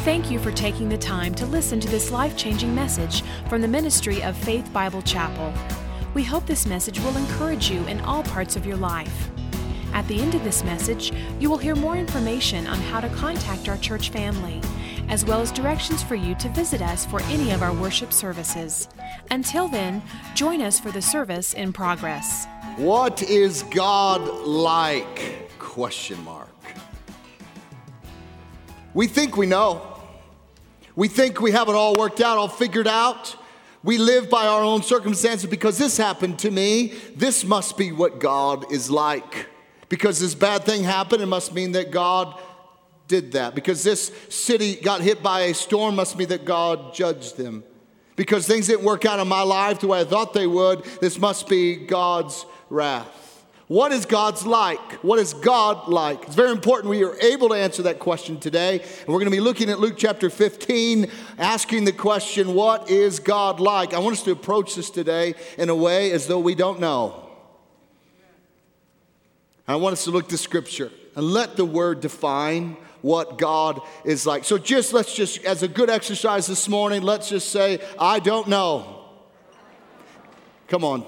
Thank you for taking the time to listen to this life-changing message from the ministry of Faith Bible Chapel. We hope this message will encourage you in all parts of your life. At the end of this message, you will hear more information on how to contact our church family, as well as directions for you to visit us for any of our worship services. Until then, join us for the service in progress. What is God like? Question mark. We think we know. We think we have it all worked out, all figured out. We live by our own circumstances. Because this happened to me, this must be what God is like. Because this bad thing happened, it must mean that God did that. Because this city got hit by a storm, must mean that God judged them. Because things didn't work out in my life the way I thought they would, this must be God's wrath. What is God's like? What is God like? It's very important we are able to answer that question today. And we're going to be looking at Luke chapter 15, asking the question, what is God like? I want us to approach this today in a way as though we don't know. I want us to look to Scripture and let the Word define what God is like. So let's just, as a good exercise this morning, let's just say, I don't know. Come on.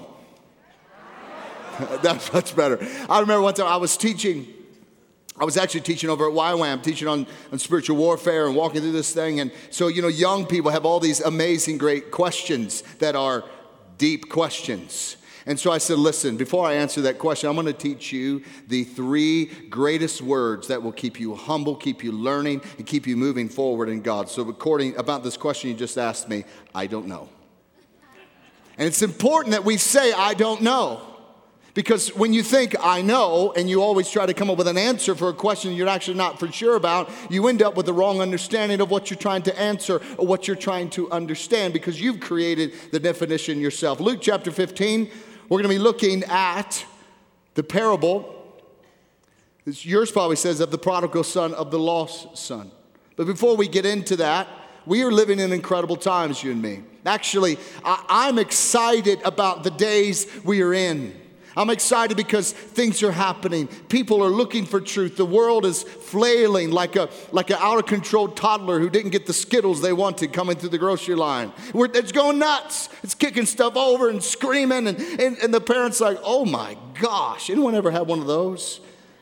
That's much better. I remember one time I was actually teaching over at YWAM, teaching on spiritual warfare and walking through this thing. And so, young people have all these amazing, great questions that are deep questions. And so I said, listen, before I answer that question, I'm going to teach you the 3 greatest words that will keep you humble, keep you learning, and keep you moving forward in God. So about this question you just asked me, I don't know. And it's important that we say, I don't know. Because when you think, I know, and you always try to come up with an answer for a question you're actually not for sure about, you end up with the wrong understanding of what you're trying to answer or what you're trying to understand because you've created the definition yourself. Luke chapter 15, we're going to be looking at the parable, yours probably says, of the prodigal son, of the lost son. But before we get into that, we are living in incredible times, you and me. Actually, I'm excited about the days we are in. I'm excited because things are happening. People are looking for truth. The world is flailing like an out-of-control toddler who didn't get the Skittles they wanted coming through the grocery line. It's going nuts. It's kicking stuff over and screaming. And the parents are like, oh my gosh. Anyone ever had one of those?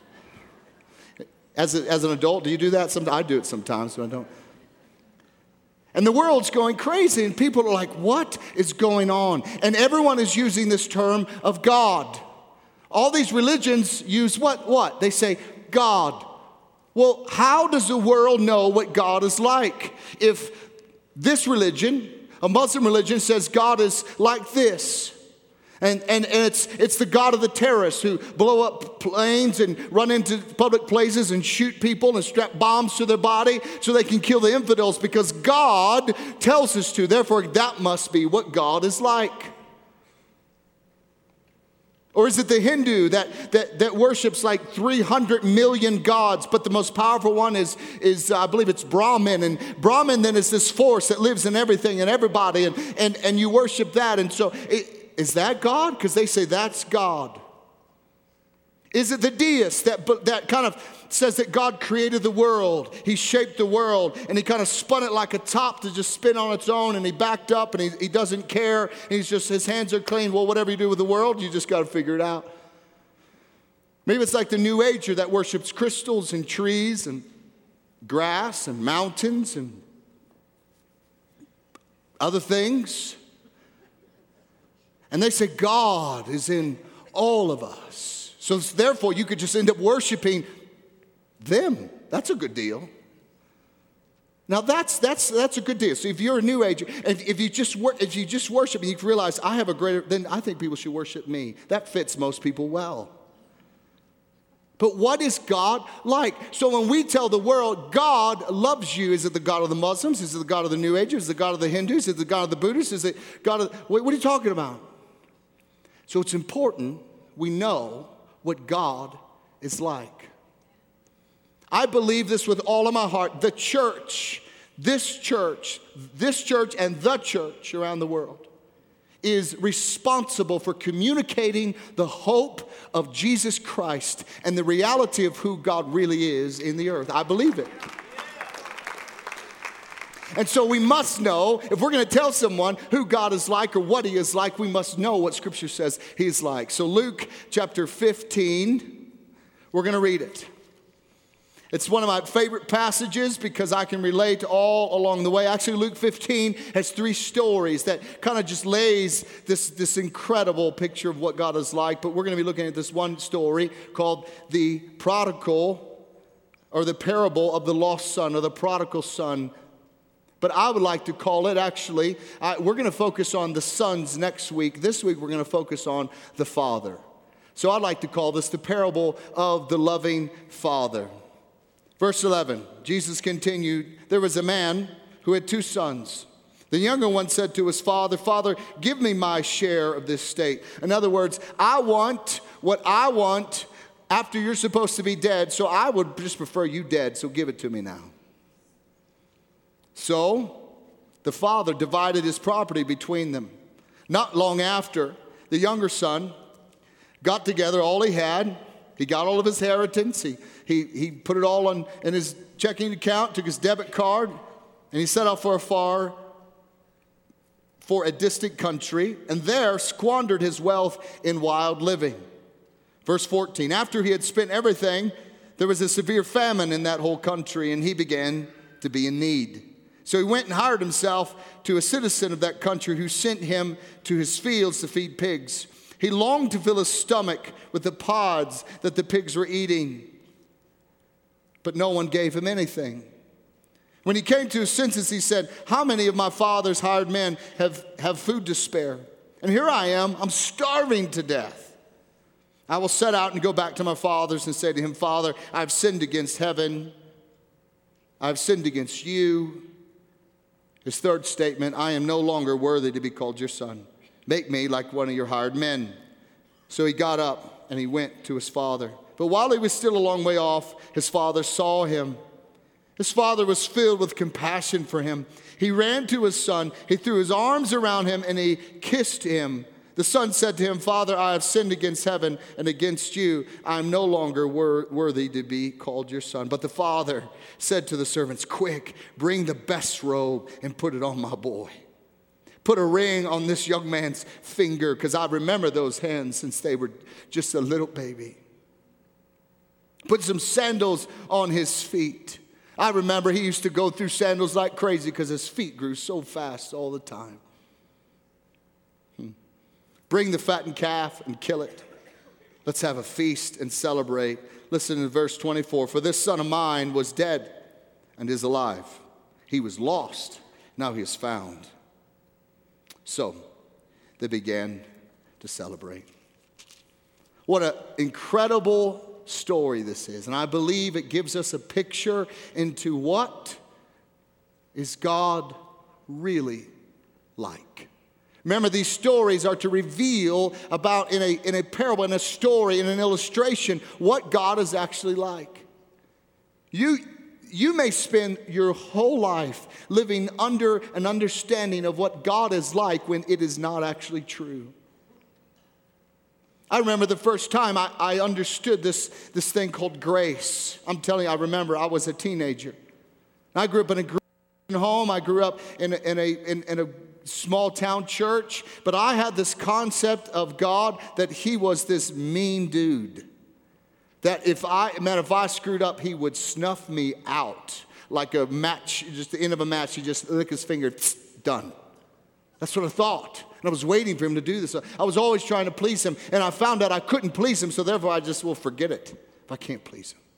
As an adult, do you do that? I do it sometimes, but I don't. And the world's going crazy. And people are like, what is going on? And everyone is using this term of God. All these religions use what? They say, God. Well, how does the world know what God is like? If this religion, a Muslim religion, says God is like this, and it's the God of the terrorists who blow up planes and run into public places and shoot people and strap bombs to their body so they can kill the infidels because God tells us to. Therefore, that must be what God is like. Or is it the Hindu that worships like 300 million gods, but the most powerful one is I believe it's Brahman. And Brahman then is this force that lives in everything and everybody, and you worship that. And so, is that God? Because they say that's God. Is it the deist that kind of says that God created the world? He shaped the world and he kind of spun it like a top to just spin on its own, and he backed up and he doesn't care. And his hands are clean. Well, whatever you do with the world, you just got to figure it out. Maybe it's like the New Ager that worships crystals and trees and grass and mountains and other things. And they say God is in all of us. So therefore, you could just end up worshiping them. That's a good deal. Now that's a good deal. So if you're a New Ager, if you just worship and you realize I have a greater, then I think people should worship me. That fits most people well. But what is God like? So when we tell the world God loves you, is it the God of the Muslims? Is it the God of the New Agers? Is it the God of the Hindus? Is it the God of the Buddhists? Is it God of, what are you talking about? So it's important we know what God is like. I believe this with all of my heart. The church, this church, and the church around the world is responsible for communicating the hope of Jesus Christ and the reality of who God really is in the earth. I believe it. And so we must know, if we're going to tell someone who God is like or what he is like, we must know what Scripture says he's like. So Luke chapter 15, we're going to read it. It's one of my favorite passages because I can relate all along the way. Actually, Luke 15 has 3 stories that kind of just lays this incredible picture of what God is like. But we're going to be looking at this one story called the prodigal, or the parable of the lost son, or the prodigal son. But I would like to call it, actually, we're going to focus on the sons next week. This week, we're going to focus on the father. So I'd like to call this the parable of the loving father. Verse 11, Jesus continued, there was a man who had 2 sons. The younger one said to his father, Father, give me my share of this estate. In other words, I want what I want after you're supposed to be dead, so I would just prefer you dead, so give it to me now. So the father divided his property between them. Not long after, the younger son got together all he had. He got all of his inheritance. He put it all in his checking account, took his debit card, and he set out for a distant country, and there squandered his wealth in wild living. Verse 14, after he had spent everything, there was a severe famine in that whole country, and he began to be in need. So he went and hired himself to a citizen of that country who sent him to his fields to feed pigs. He longed to fill his stomach with the pods that the pigs were eating, but no one gave him anything. When he came to his senses, he said, how many of my father's hired men have food to spare? And here I am, I'm starving to death. I will set out and go back to my father's and say to him, Father, I've sinned against heaven. I've sinned against you. His third statement, I am no longer worthy to be called your son. Make me like one of your hired men. So he got up and he went to his father. But while he was still a long way off, his father saw him. His father was filled with compassion for him. He ran to his son. He threw his arms around him and he kissed him. The son said to him, Father, I have sinned against heaven and against you. I am no longer worthy to be called your son. But the father said to the servants, quick, bring the best robe and put it on my boy. Put a ring on this young man's finger, because I remember those hands since they were just a little baby. Put some sandals on his feet. I remember he used to go through sandals like crazy because his feet grew so fast all the time. Bring the fattened calf and kill it. Let's have a feast and celebrate. Listen to verse 24. For this son of mine was dead and is alive. He was lost. Now he is found. So they began to celebrate. What an incredible story this is. And I believe it gives us a picture into what is God really like. Remember, these stories are to reveal about, in a parable, in a story, in an illustration, what God is actually like. You may spend your whole life living under an understanding of what God is like when it is not actually true. I remember the first time I understood this thing called grace. I'm telling you, I remember I was a teenager. I grew up in a Christian home. I grew up in a small town church, but I had this concept of God that he was this mean dude. That if I screwed up, he would snuff me out like a match, just the end of a match. He just lick his finger, done. That's what I thought. And I was waiting for him to do this. I was always trying to please him, and I found out I couldn't please him, so therefore I just will forget it if I can't please him.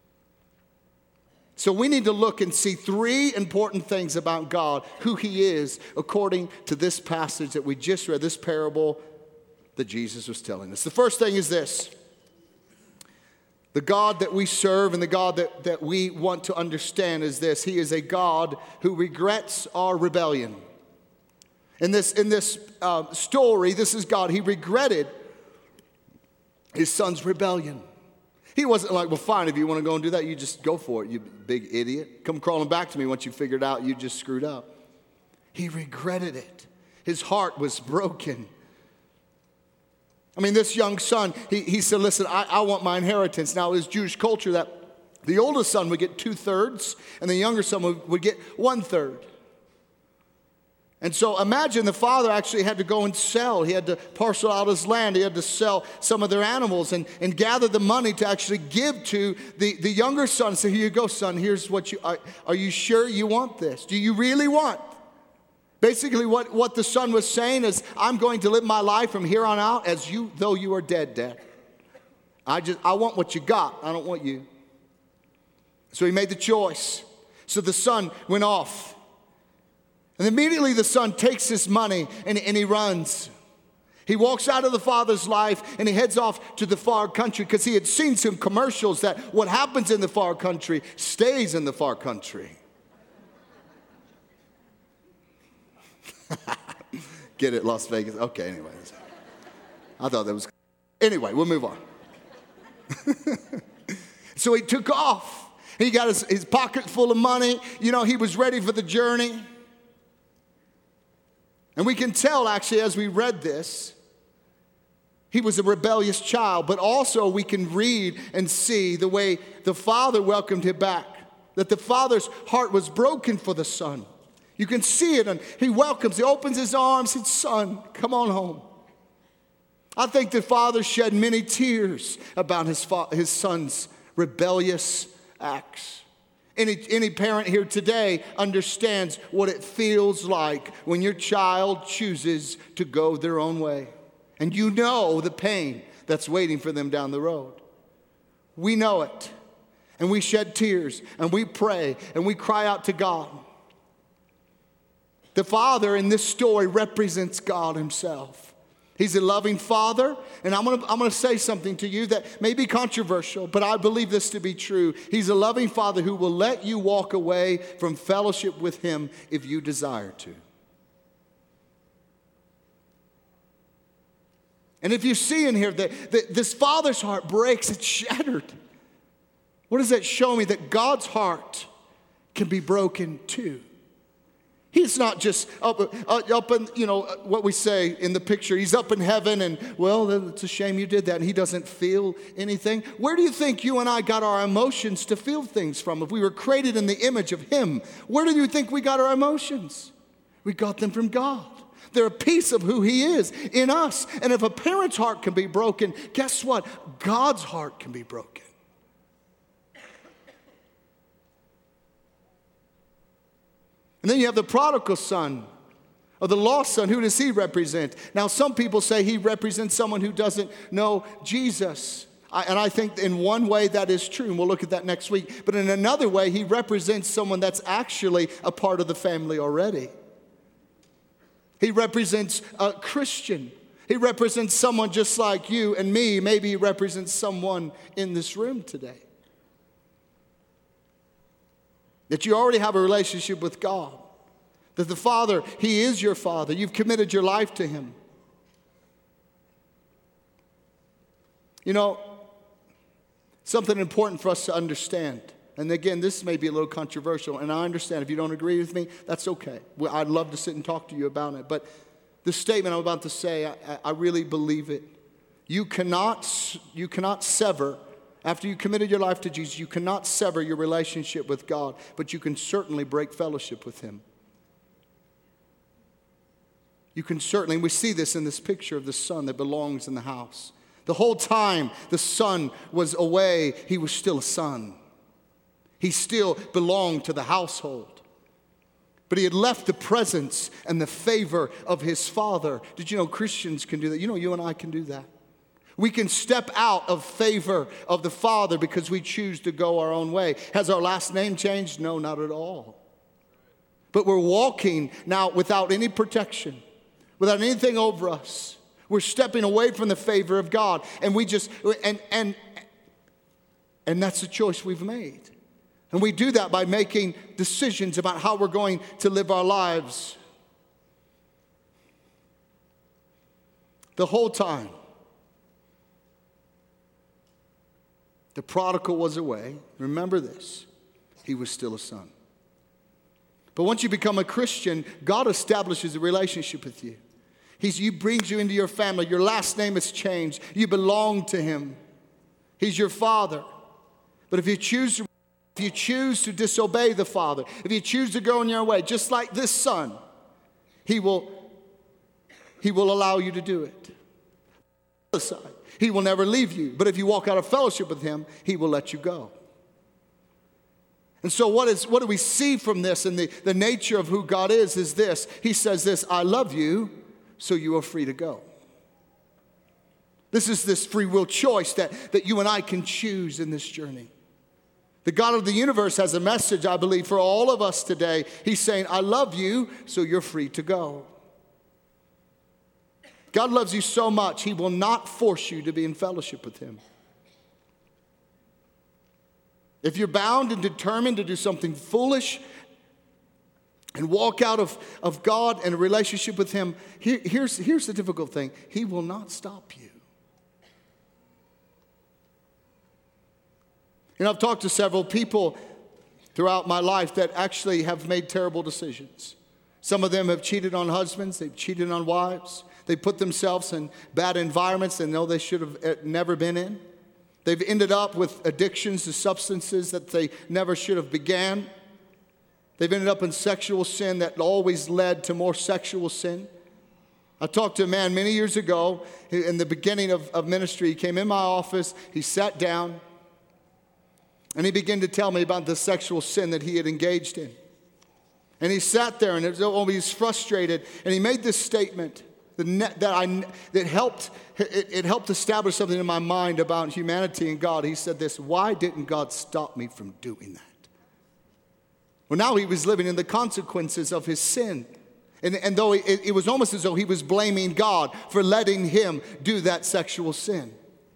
So we need to look and see 3 important things about God, who he is, according to this passage that we just read, this parable that Jesus was telling us. The first thing is this. The God that we serve and the God that we want to understand is this. He is a God who regrets our rebellion. In this story, this is God. He regretted his son's rebellion. He wasn't like, well, fine, if you want to go and do that, you just go for it, you big idiot. Come crawling back to me once you figured out you just screwed up. He regretted it. His heart was broken. I mean, this young son, he said, listen, I want my inheritance. Now, it was Jewish culture that the oldest son would get 2/3 and the younger son would get 1/3. And so imagine the father actually had to go and sell. He had to parcel out his land. He had to sell some of their animals and gather the money to actually give to the younger son. Say, here you go, son. Here's what are you sure you want this? Do you really want? Basically what the son was saying is, I'm going to live my life from here on out as though you are dead, Dad. I want what you got. I don't want you. So he made the choice. So the son went off. And immediately the son takes his money and he runs. He walks out of the father's life and he heads off to the far country because he had seen some commercials that what happens in the far country stays in the far country. Get it, Las Vegas? Okay, anyway. I thought that was... Anyway, we'll move on. So he took off. He got his pocket full of money. You know, he was ready for the journey. And we can tell, actually, as we read this, he was a rebellious child. But also we can read and see the way the father welcomed him back. That the father's heart was broken for the son. You can see it, and he welcomes, he opens his arms, and son, come on home. I think the father shed many tears about his son's rebellious acts. Any parent here today understands what it feels like when your child chooses to go their own way. And you know the pain that's waiting for them down the road. We know it. And we shed tears, and we pray, and we cry out to God. The father in this story represents God himself. He's a loving father, and I'm gonna say something to you that may be controversial, but I believe this to be true. He's a loving father who will let you walk away from fellowship with him if you desire to. And if you see in here that this father's heart breaks, it's shattered. What does that show me? That God's heart can be broken too. He's not just up in, what we say in the picture. He's up in heaven and, well, it's a shame you did that. And he doesn't feel anything. Where do you think you and I got our emotions to feel things from? If we were created in the image of him, where do you think we got our emotions? We got them from God. They're a piece of who he is in us. And if a parent's heart can be broken, guess what? God's heart can be broken. And then you have the prodigal son, or the lost son. Who does he represent? Now, some people say he represents someone who doesn't know Jesus. And I think in one way that is true, and we'll look at that next week. But in another way, he represents someone that's actually a part of the family already. He represents a Christian. He represents someone just like you and me. Maybe he represents someone in this room today. That you already have a relationship with God. That the Father, he is your Father. You've committed your life to him. You know, something important for us to understand. And again, this may be a little controversial, and I understand. If you don't agree with me, that's okay. I'd love to sit and talk to you about it. But the statement I'm about to say, I really believe it. You cannot sever. After you committed your life to Jesus, you cannot sever your relationship with God, but you can certainly break fellowship with him. You can certainly, and we see this in this picture of the son that belongs in the house. The whole time the son was away, he was still a son. He still belonged to the household. But he had left the presence and the favor of his father. Did you know Christians can do that? You know, you and I can do that. We can step out of favor of the Father because we choose to go our own way. Has our last name changed? No, not at all. But we're walking now without any protection, without anything over us. We're stepping away from the favor of God. And we just, and that's the choice we've made. And we do that by making decisions about how we're going to live our lives. The whole time, the prodigal was away. Remember this. He was still a son. But once you become a Christian, God establishes a relationship with you. He brings you into your family. Your last name has changed. You belong to him. He's your father. But if you choose to disobey the Father, if you choose to go in your way, just like this son, He will allow you to do it. He will never leave you. But if you walk out of fellowship with him, he will let you go. And so what do we see from this, and the nature of who God is this. He says this, I love you, so you are free to go. This is this free will choice that you and I can choose in this journey. The God of the universe has a message, I believe, for all of us today. He's saying, I love you, so you're free to go. God loves you so much, he will not force you to be in fellowship with him. If you're bound and determined to do something foolish and walk out of God and a relationship with him, here's the difficult thing. He will not stop you. You know, I've talked to several people throughout my life that actually have made terrible decisions. Some of them have cheated on husbands. They've cheated on wives. They put themselves in bad environments they know they should have never been in. They've ended up with addictions to substances that they never should have began. They've ended up in sexual sin that always led to more sexual sin. I talked to a man many years ago in the beginning of ministry. He came in my office. He sat down. And he began to tell me about the sexual sin that he had engaged in. And he sat there and he was frustrated. And he made this statement that helped establish something in my mind about humanity and God. He said this, why didn't God stop me from doing that? Well, now he was living in the consequences of his sin. And though it was almost as though he was blaming God for letting him do that sexual sin.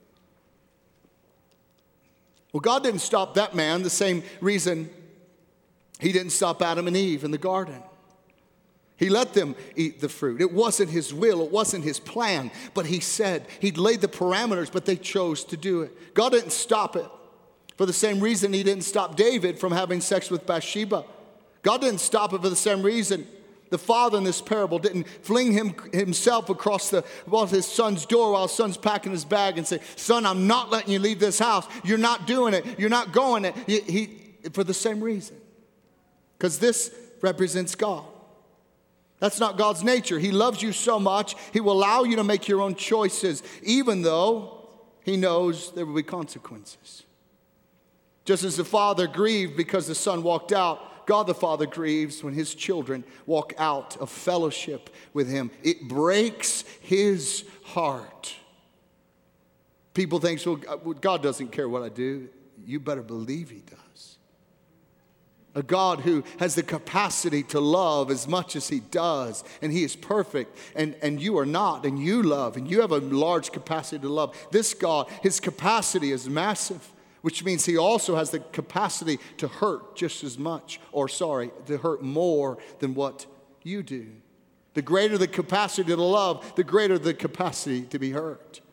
Well, God didn't stop that man the same reason he didn't stop Adam and Eve in the garden. He let them eat the fruit. It wasn't his will. It wasn't his plan. But he said, he'd laid the parameters, but they chose to do it. God didn't stop it. For the same reason he didn't stop David from having sex with Bathsheba. God didn't stop it for the same reason. The father in this parable didn't fling himself across his son's door while his son's packing his bag and say, son, I'm not letting you leave this house. You're not doing it. You're not going it. For the same reason. Because this represents God. That's not God's nature. He loves you so much, he will allow you to make your own choices, even though he knows there will be consequences. Just as the father grieved because the son walked out, God the Father grieves when his children walk out of fellowship with him. It breaks his heart. People think, well, God doesn't care what I do. You better believe he does. A God who has the capacity to love as much as he does, and he is perfect, and you are not, and you love, and you have a large capacity to love. This God, his capacity is massive. Which means he also has the capacity to hurt just as much, to hurt more than what you do. The greater the capacity to love, the greater the capacity to be hurt.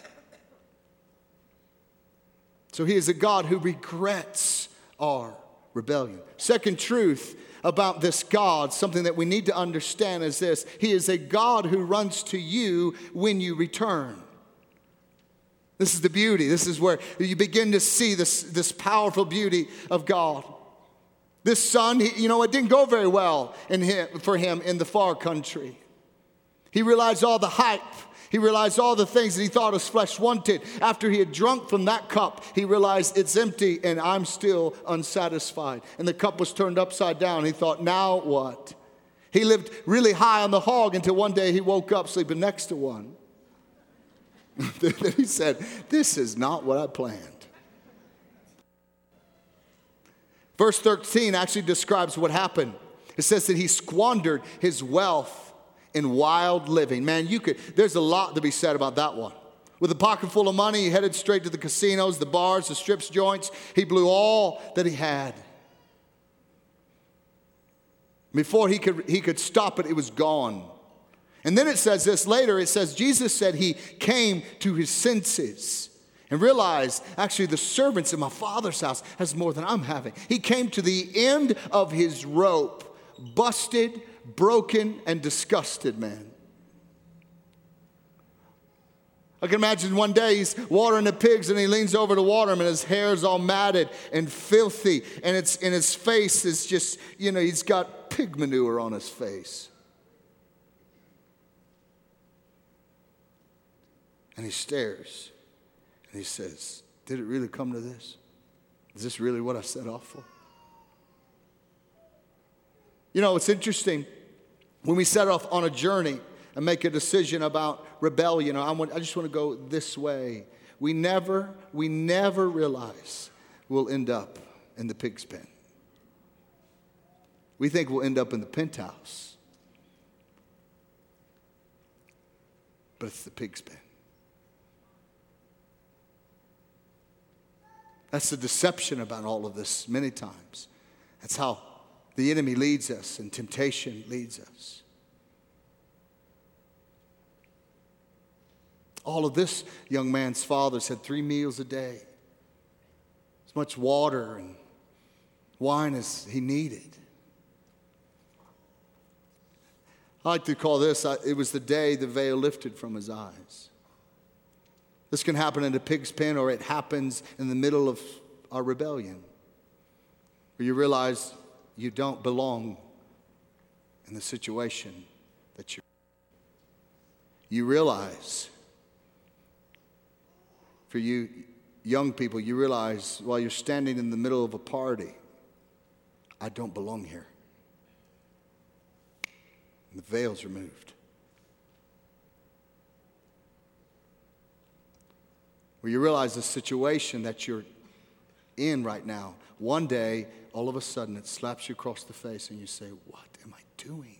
So he is a God who regrets our rebellion. Second truth about this God, something that we need to understand is this. He is a God who runs to you when you return. This is the beauty. This is where you begin to see this powerful beauty of God. This son, it didn't go very well for him in the far country. He realized all the hype. He realized all the things that he thought his flesh wanted. After he had drunk from that cup, he realized it's empty and I'm still unsatisfied. And the cup was turned upside down. He thought, now what? He lived really high on the hog until one day he woke up sleeping next to one. Then he said, this is not what I planned. Verse 13 actually describes what happened. It says that he squandered his wealth in wild living. Man, there's a lot to be said about that one. With a pocket full of money, he headed straight to the casinos, the bars, the strips joints. He blew all that he had. Before he could stop it, it was gone. And then it says this later, it says Jesus said he came to his senses and realized, actually the servants in my Father's house has more than I'm having. He came to the end of his rope, busted, broken, and disgusted, man. I can imagine one day he's watering the pigs and he leans over to water them and his hair is all matted and filthy and it's in his face is just, he's got pig manure on his face. And he stares and he says, did it really come to this? Is this really what I set off for? You know, it's interesting. When we set off on a journey and make a decision about rebellion, I just want to go this way, we never realize we'll end up in the pig's pen. We think we'll end up in the penthouse. But it's the pig's pen. That's the deception about all of this many times. That's how the enemy leads us and temptation leads us. All of this young man's fathers had 3 meals a day. As much water and wine as he needed. I like to call this, it was the day the veil lifted from his eyes. This can happen in a pig's pen, or it happens in the middle of our rebellion, where you realize you don't belong in the situation that you're in. You realize, for you young people, you realize while you're standing in the middle of a party, I don't belong here. And the veil's removed. Where you realize the situation that you're in right now, one day, all of a sudden, it slaps you across the face and you say, what am I doing?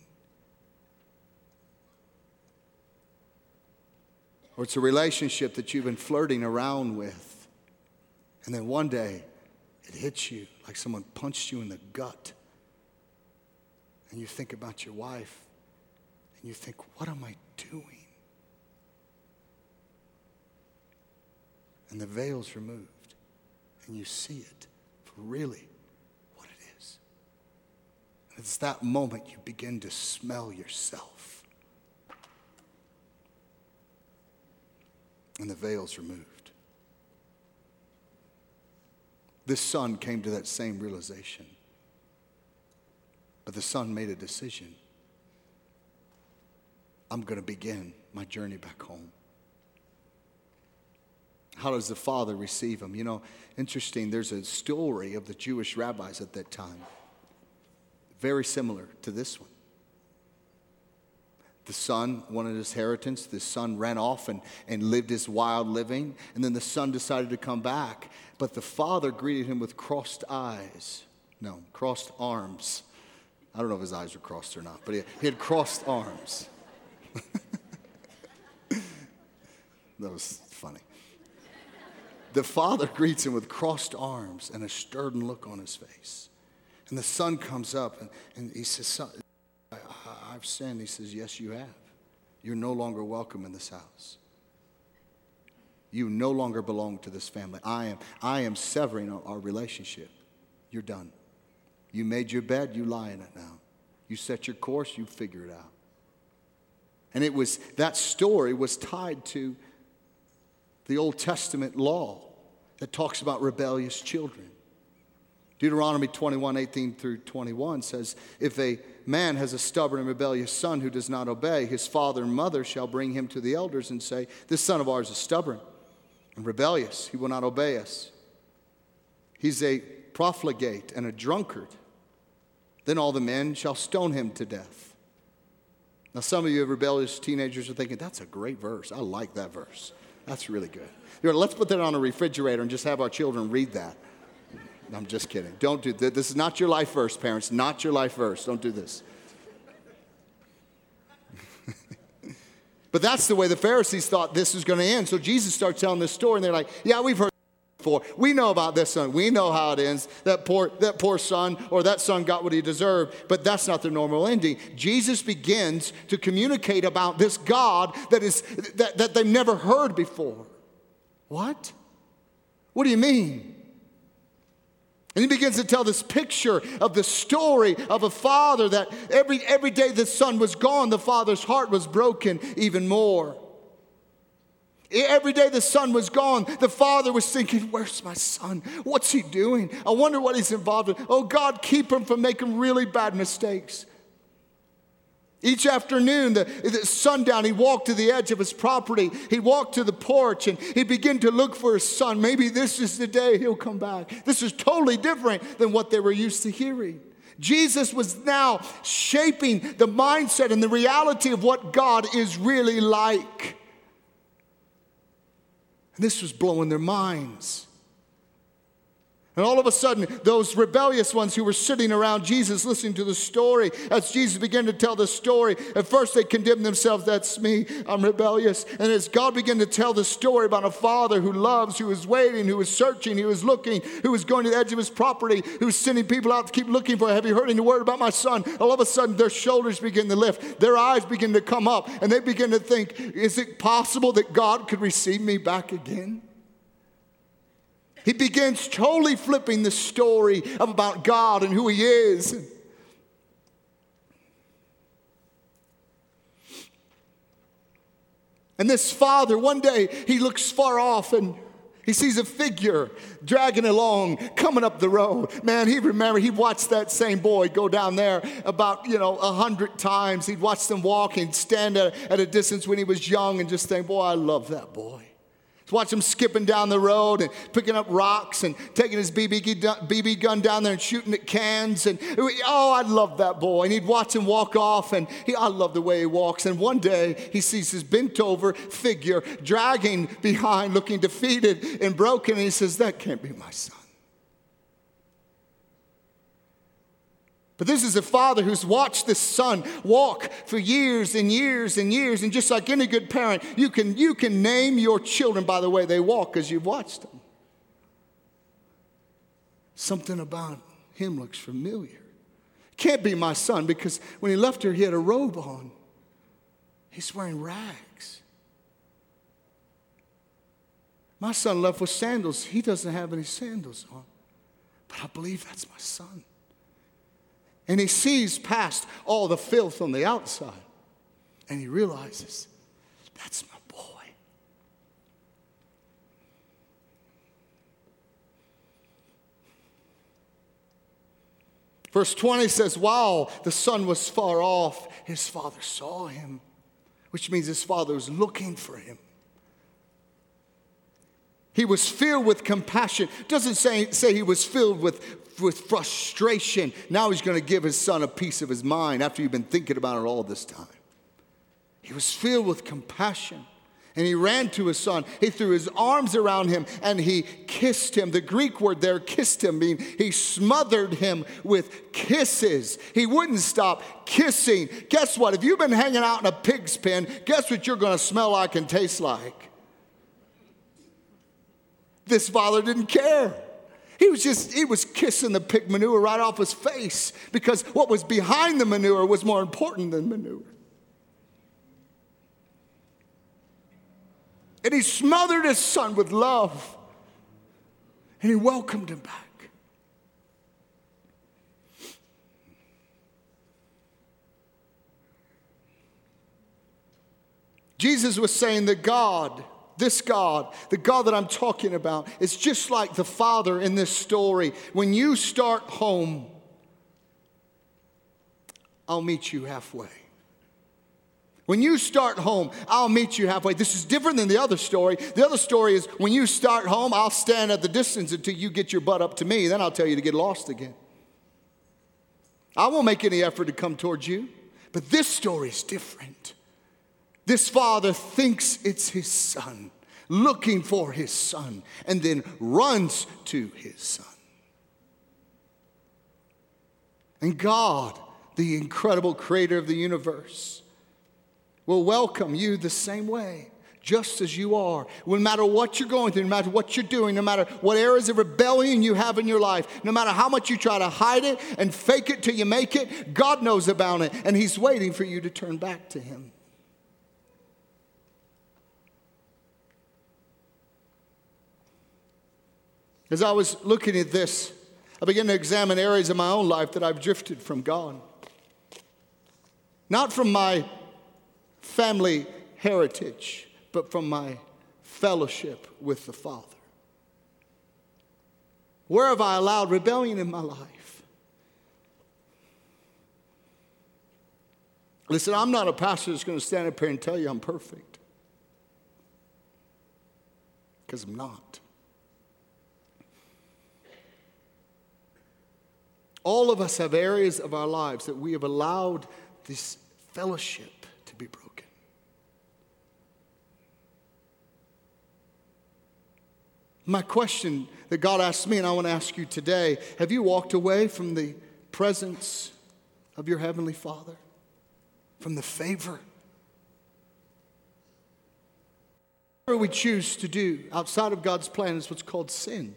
Or it's a relationship that you've been flirting around with, and then one day, it hits you like someone punched you in the gut. And you think about your wife, and you think, what am I doing? And the veil's removed, and you see it for really what it is. And it's that moment you begin to smell yourself. And the veil's removed. This son came to that same realization. But the son made a decision. I'm going to begin my journey back home. How does the father receive him? You know, interesting, there's a story of the Jewish rabbis at that time. Very similar to this one. The son wanted his inheritance. The son ran off and lived his wild living. And then the son decided to come back. But the father greeted him with crossed arms. I don't know if his eyes were crossed or not, but he had crossed arms. That was funny. The father greets him with crossed arms and a stern look on his face. And the son comes up and he says, son, I've sinned. He says, yes, you have. You're no longer welcome in this house. You no longer belong to this family. I am severing our relationship. You're done. You made your bed, you lie in it now. You set your course, you figure it out. And that story was tied to the Old Testament law that talks about rebellious children. Deuteronomy 21:18-21 says, if a man has a stubborn and rebellious son who does not obey, his father and mother shall bring him to the elders and say, this son of ours is stubborn and rebellious. He will not obey us. He's a profligate and a drunkard. Then all the men shall stone him to death. Now some of you rebellious teenagers are thinking, that's a great verse. I like that verse. That's really good. Let's put that on a refrigerator and just have our children read that. I'm just kidding. Don't do that. This is not your life verse, parents. Not your life verse. Don't do this. But that's the way the Pharisees thought this was going to end. So Jesus starts telling this story, and they're like, yeah, we've heard this before. We know about this son. We know how it ends. That poor son, or that son got what he deserved. But that's not the normal ending. Jesus begins to communicate about this God that they've never heard before. What? What do you mean? And he begins to tell this picture of the story of a father that every day the son was gone, the father's heart was broken even more. Every day the son was gone, the father was thinking, where's my son? What's he doing? I wonder what he's involved in. Oh, God, keep him from making really bad mistakes. Each afternoon, the sundown, he'd walk to the edge of his property. He'd walk to the porch and he'd begin to look for his son. Maybe this is the day he'll come back. This is totally different than what they were used to hearing. Jesus was now shaping the mindset and the reality of what God is really like. And this was blowing their minds. And all of a sudden, those rebellious ones who were sitting around Jesus listening to the story, as Jesus began to tell the story, at first they condemned themselves, that's me, I'm rebellious. And as God began to tell the story about a father who loves, who is waiting, who is searching, who is looking, who is going to the edge of his property, who's sending people out to keep looking for, have you heard any word about my son? All of a sudden, their shoulders begin to lift, their eyes begin to come up, and they begin to think, is it possible that God could receive me back again? He begins totally flipping the story about God and who he is. And this father, one day, he looks far off and he sees a figure dragging along, coming up the road. Man, he'd watched that same boy go down there about, 100 times. He'd watched them walk and stand at a distance when he was young and just think, boy, I love that boy. Watch him skipping down the road and picking up rocks and taking his BB gun down there and shooting at cans. And, oh, I love that boy. And he'd watch him walk off, and I love the way he walks. And one day, he sees this bent-over figure dragging behind, looking defeated and broken. And he says, that can't be my son. But this is a father who's watched this son walk for years and years and years. And just like any good parent, you can name your children by the way they walk because you've watched them. Something about him looks familiar. Can't be my son because when he left here, he had a robe on. He's wearing rags. My son left with sandals. He doesn't have any sandals on. But I believe that's my son. And he sees past all the filth on the outside. And he realizes, that's my boy. Verse 20 says, while the son was far off, his father saw him. Which means his father was looking for him. He was filled with compassion. It doesn't say he was filled with frustration. Now he's going to give his son a piece of his mind after you've been thinking about it all this time. He was filled with compassion. And he ran to his son. He threw his arms around him and he kissed him. The Greek word there, kissed him, means he smothered him with kisses. He wouldn't stop kissing. Guess what? If you've been hanging out in a pig's pen, guess what you're going to smell like and taste like? This father didn't care. He was kissing the pig manure right off his face because what was behind the manure was more important than manure. And he smothered his son with love. And he welcomed him back. Jesus was saying that God, this God, the God that I'm talking about, is just like the father in this story. When you start home, I'll meet you halfway. When you start home, I'll meet you halfway. This is different than the other story. The other story is when you start home, I'll stand at the distance until you get your butt up to me. Then I'll tell you to get lost again. I won't make any effort to come towards you. But this story is different. This father thinks it's his son, looking for his son, and then runs to his son. And God, the incredible creator of the universe, will welcome you the same way, just as you are. No matter what you're going through, no matter what you're doing, no matter what areas of rebellion you have in your life, no matter how much you try to hide it and fake it till you make it, God knows about it, and he's waiting for you to turn back to him. As I was looking at this, I began to examine areas of my own life that I've drifted from God. Not from my family heritage, but from my fellowship with the Father. Where have I allowed rebellion in my life? Listen, I'm not a pastor that's going to stand up here and tell you I'm perfect. Because I'm not. All of us have areas of our lives that we have allowed this fellowship to be broken. My question that God asked me, and I want to ask you today, have you walked away from the presence of your Heavenly Father? From the favor? Whatever we choose to do outside of God's plan is what's called sin.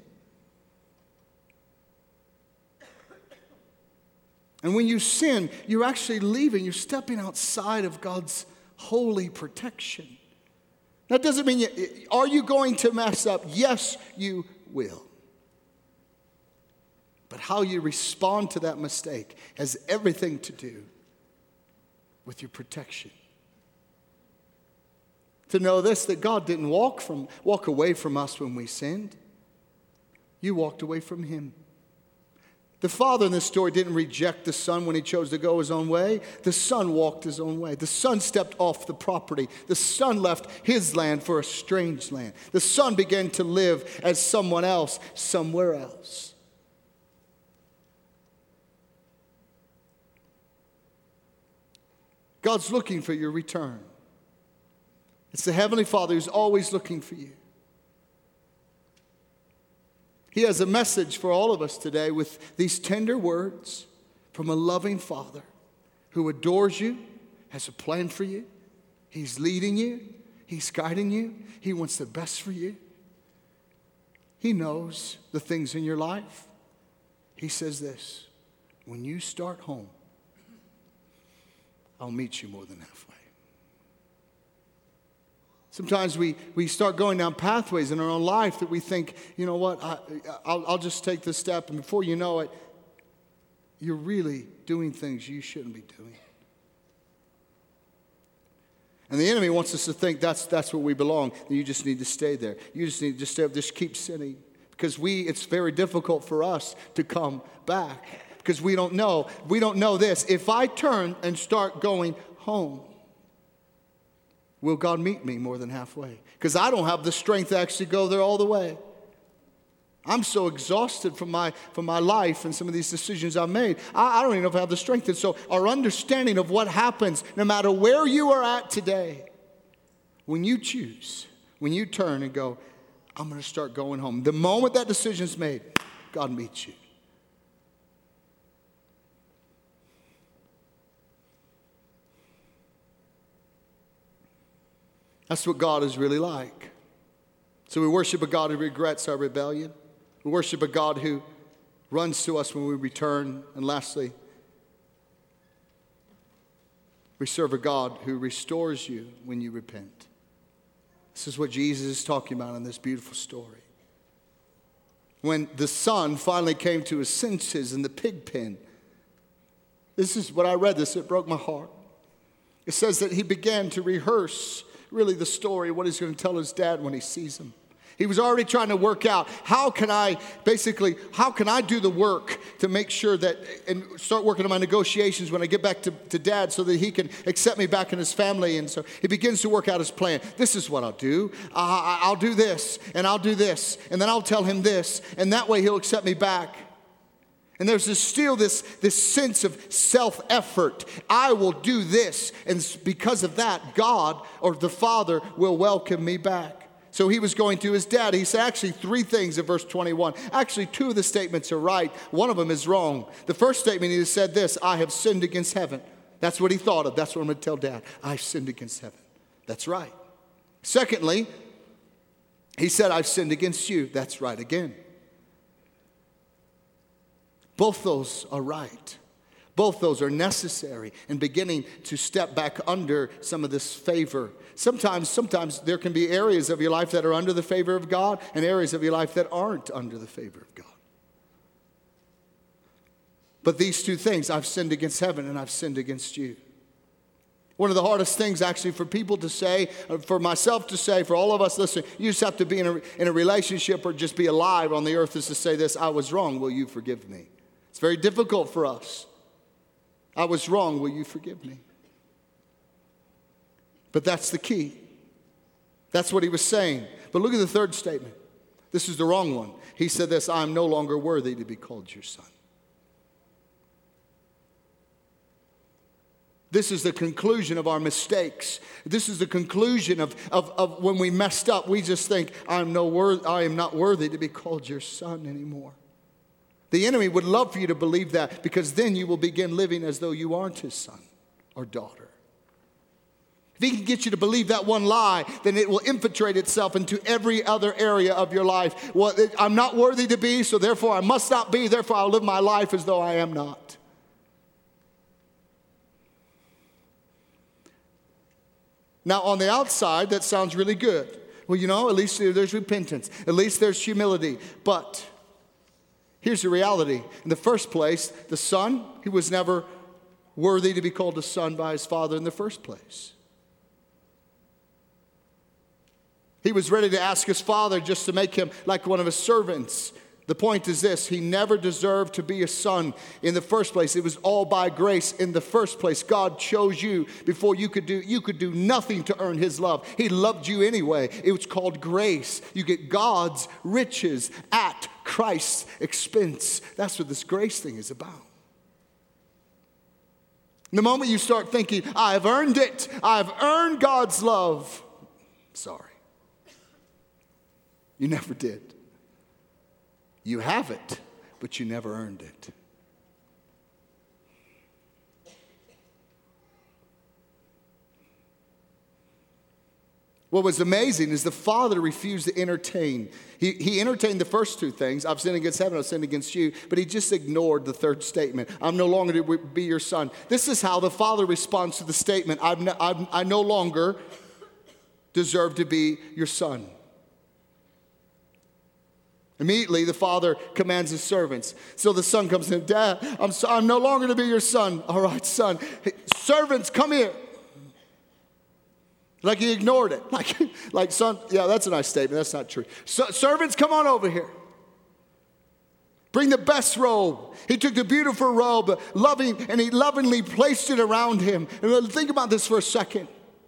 And when you sin, you're actually leaving, you're stepping outside of God's holy protection. That doesn't mean, are you going to mess up? Yes, you will. But how you respond to that mistake has everything to do with your protection. To know this, that God didn't walk away from us when we sinned. You walked away from Him. The father in this story didn't reject the son when he chose to go his own way. The son walked his own way. The son stepped off the property. The son left his land for a strange land. The son began to live as someone else, somewhere else. God's looking for your return. It's the Heavenly Father who's always looking for you. He has a message for all of us today with these tender words from a loving Father who adores you, has a plan for you. He's leading you. He's guiding you. He wants the best for you. He knows the things in your life. He says this, when you start home, I'll meet you more than halfway. Sometimes we start going down pathways in our own life that we think, you know what, I'll just take this step. And before you know it, you're really doing things you shouldn't be doing. And the enemy wants us to think that's where we belong. That you just need to stay there. You just need to stay up, just keep sinning. Because it's very difficult for us to come back. Because we don't know this. If I turn and start going home, will God meet me more than halfway? Because I don't have the strength to actually go there all the way. I'm so exhausted from my life and some of these decisions I've made. I don't even know if I have the strength. And so our understanding of what happens, no matter where you are at today, when you choose, when you turn and go, I'm going to start going home. The moment that decision is made, God meets you. That's what God is really like. So we worship a God who regrets our rebellion. We worship a God who runs to us when we return. And lastly, we serve a God who restores you when you repent. This is what Jesus is talking about in this beautiful story. When the son finally came to his senses in the pig pen, this is what I read this, it broke my heart. It says that he began to rehearse really the story of what he's going to tell his dad when he sees him. He was already trying to work out, how can I do the work to make sure that, and start working on my negotiations when I get back to dad so that he can accept me back in his family. And so he begins to work out his plan. This is what I'll do. I'll do this, and I'll do this, and then I'll tell him this, and that way he'll accept me back. And there's this sense of self-effort. I will do this, and because of that, God or the Father will welcome me back. So he was going to his dad. He said actually 3 things in verse 21. Actually, 2 of the statements are right. One of them is wrong. The first statement, he said this, I have sinned against heaven. That's what he thought of. That's what I'm going to tell dad. I've sinned against heaven. That's right. Secondly, he said, I've sinned against you. That's right again. Both those are right. Both those are necessary in beginning to step back under some of this favor. Sometimes there can be areas of your life that are under the favor of God and areas of your life that aren't under the favor of God. But these 2 things, I've sinned against heaven and I've sinned against you. One of the hardest things actually for people to say, for myself to say, for all of us, listen, you just have to be in a relationship or just be alive on the earth is to say this, I was wrong, will you forgive me? It's very difficult for us. I was wrong, will you forgive me? But that's the key. That's what he was saying. But look at the third statement. This is the wrong one. He said this, I am no longer worthy to be called your son. This is the conclusion of our mistakes. This is the conclusion of when we messed up. We just think, I am not worthy to be called your son anymore. The enemy would love for you to believe that, because then you will begin living as though you aren't his son or daughter. If he can get you to believe that one lie, then it will infiltrate itself into every other area of your life. Well, I'm not worthy to be, so therefore I must not be. Therefore I'll live my life as though I am not. Now, on the outside, that sounds really good. Well, at least there's repentance. At least there's humility. But here's the reality. In the first place, the son, he was never worthy to be called a son by his father in the first place. He was ready to ask his father just to make him like one of his servants. The point is this: he never deserved to be a son in the first place. It was all by grace in the first place. God chose you before you could do nothing to earn his love. He loved you anyway. It was called grace. You get God's riches at Christ's expense. That's what this grace thing is about. The moment you start thinking, I've earned it, I've earned God's love, sorry. You never did. You have it, but you never earned it. What was amazing is the father refused to entertain. He entertained the first two things. I've sinned against heaven, I've sinned against you. But he just ignored the third statement. I'm no longer to be your son. This is how the father responds to the statement, I no longer deserve to be your son. Immediately, the father commands his servants. So the son comes in, Dad, I'm no longer to be your son. All right, son. Hey, servants, come here. Like he ignored it. Like son, yeah, that's a nice statement. That's not true. Servants, come on over here. Bring the best robe. He took the beautiful robe, and he lovingly placed it around him. And think about this for a second.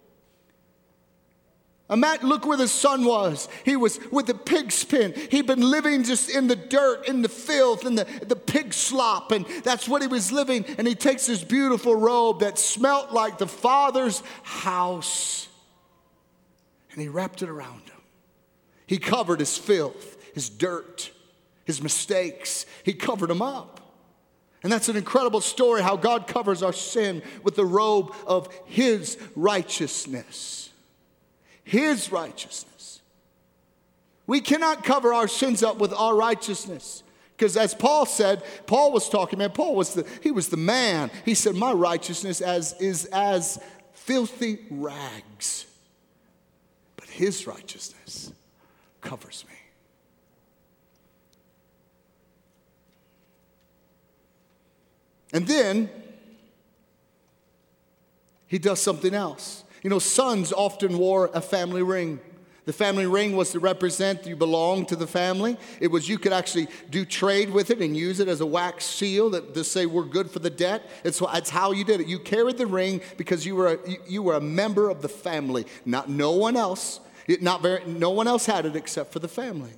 Look where the son was. He was with the pig's pen. He'd been living just in the dirt, in the filth, in the pig slop. And that's what he was living. And he takes this beautiful robe that smelt like the father's house. And he wrapped it around him. He covered his filth, his dirt, his mistakes. He covered them up. And that's an incredible story, how God covers our sin with the robe of his righteousness. His righteousness. We cannot cover our sins up with our righteousness. Because as Paul said, Paul was talking, man, he was the man. He said, my righteousness is as filthy rags. But his righteousness covers me. And then he does something else. Sons often wore a family ring. The family ring was to represent you belonged to the family. It was you could actually do trade with it and use it as a wax seal to say we're good for the debt. It's how you did it. You carried the ring because you were a member of the family. No one else had it except for the family.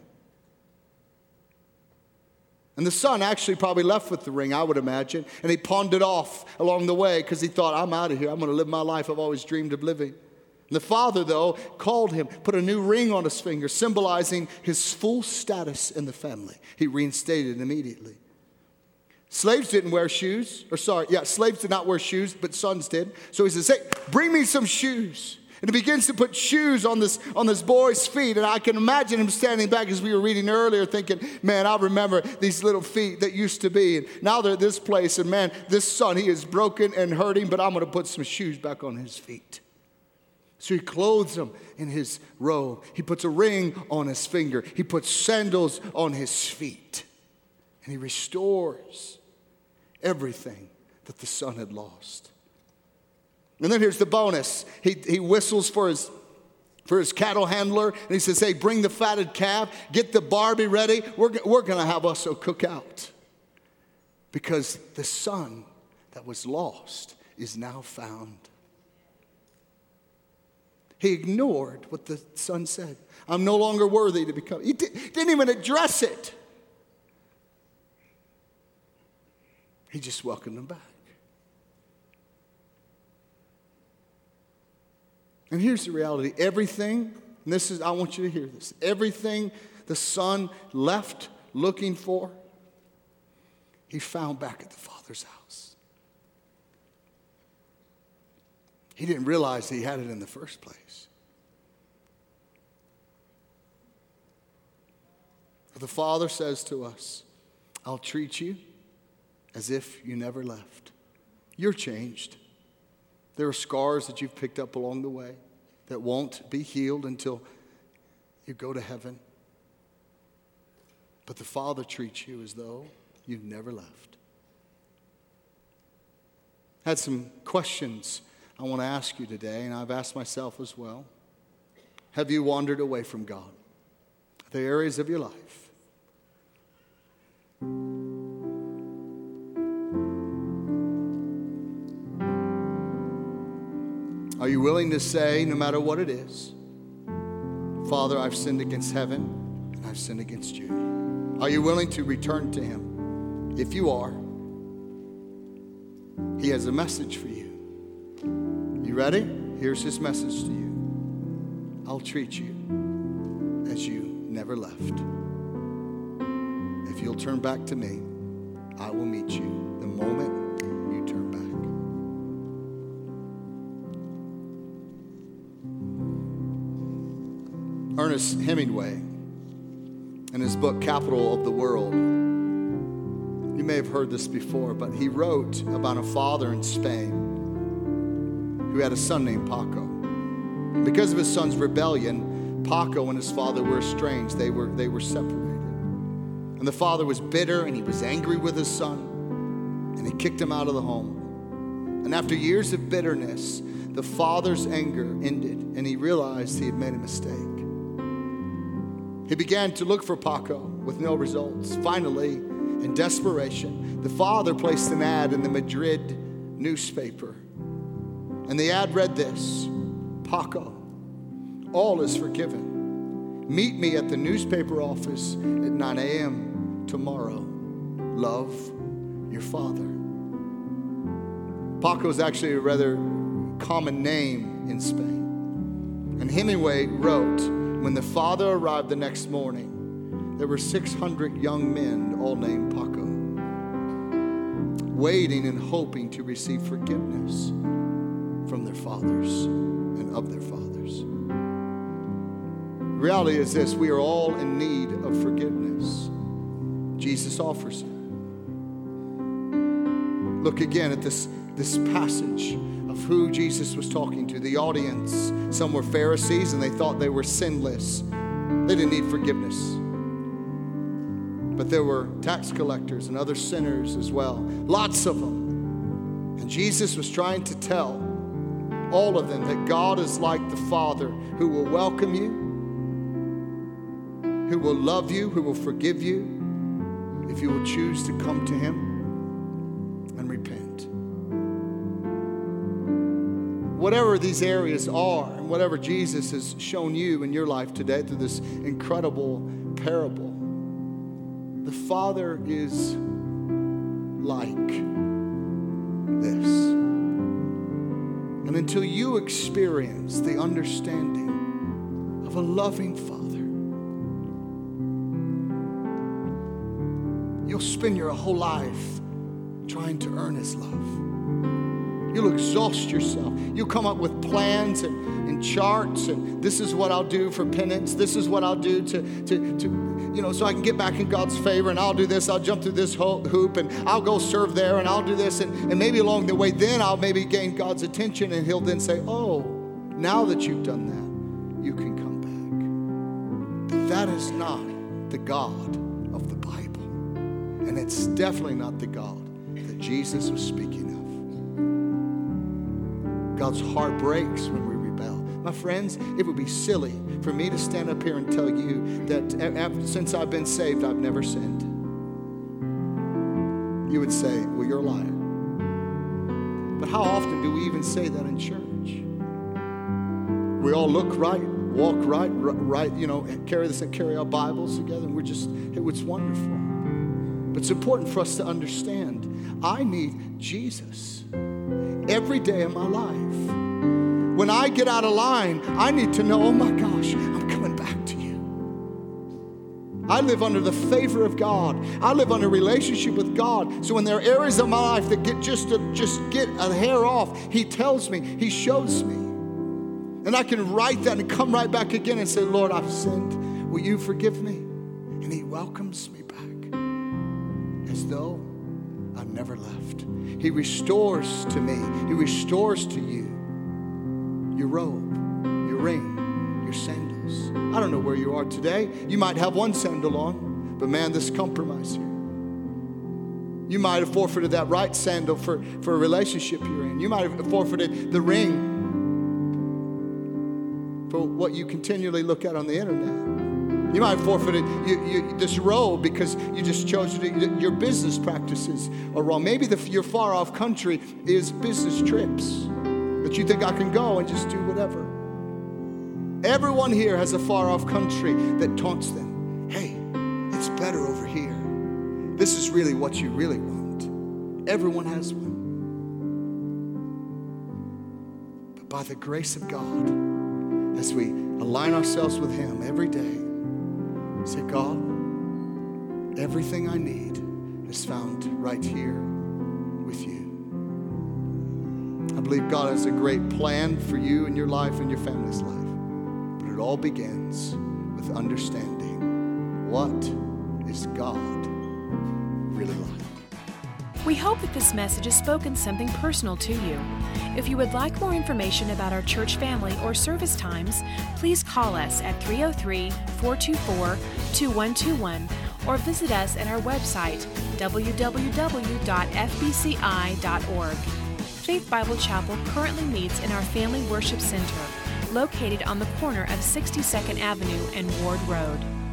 And the son actually probably left with the ring, I would imagine, and he pawned it off along the way because he thought, I'm out of here. I'm going to live my life I've always dreamed of living. And the father, though, called him, put a new ring on his finger, symbolizing his full status in the family. He reinstated immediately. Slaves didn't wear shoes. Slaves did not wear shoes, but sons did. So he says, hey, bring me some shoes. And he begins to put shoes on this boy's feet. And I can imagine him standing back as we were reading earlier thinking, man, I remember these little feet that used to be. And now they're at this place. And man, this son, he is broken and hurting, but I'm going to put some shoes back on his feet. So he clothes him in his robe. He puts a ring on his finger. He puts sandals on his feet. And he restores everything that the son had lost. And then here's the bonus. He whistles for his cattle handler, and he says, hey, bring the fatted calf, get the Barbie ready. We're going to have us a cookout. Because the son that was lost is now found. He ignored what the son said. I'm no longer worthy to become. He didn't even address it. He just welcomed him back. And here's the reality. Everything, and I want you to hear this. Everything the son left looking for, he found back at the Father's house. He didn't realize he had it in the first place. The Father says to us, I'll treat you as if you never left. You're changed. There are scars that you've picked up along the way that won't be healed until you go to heaven. But the Father treats you as though you've never left. I had some questions I want to ask you today, and I've asked myself as well. Have you wandered away from God? The areas of your life. Are you willing to say, no matter what it is, Father, I've sinned against heaven and I've sinned against you? Are you willing to return to Him? If you are, He has a message for you. You ready? Here's His message to you. I'll treat you as you never left. If you'll turn back to me, I will meet you the moment you turn back. Ernest Hemingway, in his book, Capital of the World, you may have heard this before, but he wrote about a father in Spain who had a son named Paco. Because of his son's rebellion, Paco and his father were estranged. They were separated. And the father was bitter and he was angry with his son, and he kicked him out of the home. And after years of bitterness, the father's anger ended and he realized he had made a mistake. He began to look for Paco with no results. Finally, in desperation, the father placed an ad in the Madrid newspaper. And the ad read this: Paco, all is forgiven. Meet me at the newspaper office at 9 a.m. tomorrow. Love, your father. Paco is actually a rather common name in Spain. And Hemingway wrote, when the father arrived the next morning, there were 600 young men, all named Paco, waiting and hoping to receive forgiveness from their fathers and of their fathers. The reality is this: we are all in need of forgiveness. Jesus offers it. Look again at this passage of who Jesus was talking to. The audience, some were Pharisees and they thought they were sinless. They didn't need forgiveness. But there were tax collectors and other sinners as well. Lots of them. And Jesus was trying to tell all of them that God is like the Father who will welcome you, who will love you, who will forgive you if you will choose to come to Him and repent. Whatever these areas are, and whatever Jesus has shown you in your life today through this incredible parable, the Father is like this. And until you experience the understanding of a loving Father, you'll spend your whole life trying to earn His love. You'll exhaust yourself. You'll come up with plans and charts, and this is what I'll do for penance. This is what I'll do to so I can get back in God's favor, and I'll do this. I'll jump through this hoop, and I'll go serve there, and I'll do this. And maybe along the way, then I'll maybe gain God's attention, and He'll then say, oh, now that you've done that, you can come back. But that is not the God of the Bible. And it's definitely not the God that Jesus was speaking of. God's heart breaks when we rebel. My friends, it would be silly for me to stand up here and tell you that since I've been saved, I've never sinned. You would say, well, you're a liar. But how often do we even say that in church? We all look right, walk right, carry our Bibles together, and it's wonderful. But it's important for us to understand, I need Jesus every day of my life. When I get out of line, I need to know, oh my gosh, I'm coming back to you. I live under the favor of God. I live under a relationship with God. So when there are areas of my life that get just get a hair off, He tells me, He shows me. And I can write that and come right back again and say, Lord, I've sinned. Will you forgive me? And He welcomes me back as though I've never left. He restores to me. He restores to you your robe, your ring, your sandals. I don't know where you are today. You might have one sandal on, but man, there's compromise here. You might have forfeited that right sandal for a relationship you're in. You might have forfeited the ring for what you continually look at on the internet. You might have forfeited this robe because you just chose your business practices are wrong. Maybe your far off country is business trips that you think I can go and just do whatever. Everyone here has a far off country that taunts them. Hey, it's better over here. This is really what you really want. Everyone has one. But by the grace of God, as we align ourselves with Him every day, say, God, everything I need is found right here with you. I believe God has a great plan for you and your life and your family's life. But it all begins with understanding, what is God really like? We hope that this message has spoken something personal to you. If you would like more information about our church family or service times, please call us at 303-424-2121 or visit us at our website, www.fbci.org. Faith Bible Chapel currently meets in our Family Worship Center, located on the corner of 62nd Avenue and Ward Road.